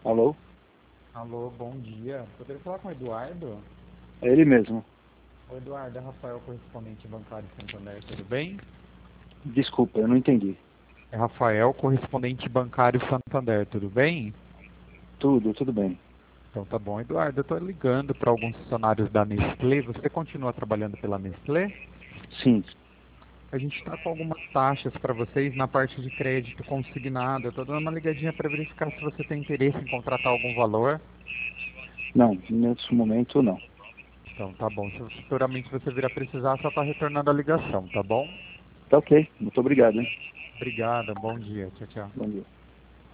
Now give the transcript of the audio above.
Alô? Alô, bom dia. Poderia falar com o Eduardo? É ele mesmo. O Eduardo é Rafael, correspondente bancário Santander, tudo bem? Desculpa, eu não entendi. É Rafael, correspondente bancário Santander, tudo bem? Tudo bem. Então tá bom, Eduardo. Eu estou ligando para alguns funcionários da Nestlé. Você continua trabalhando pela Nestlé? Sim. A gente está com algumas taxas para vocês na parte de crédito consignado. Eu estou dando uma ligadinha para verificar se você tem interesse em contratar algum valor. Não, nesse momento não. Então tá bom. Se futuramente você vir a precisar, só está retornando a ligação, tá bom? Tá ok. Muito obrigado, hein? Obrigada, bom dia. Tchau, tchau. Bom dia.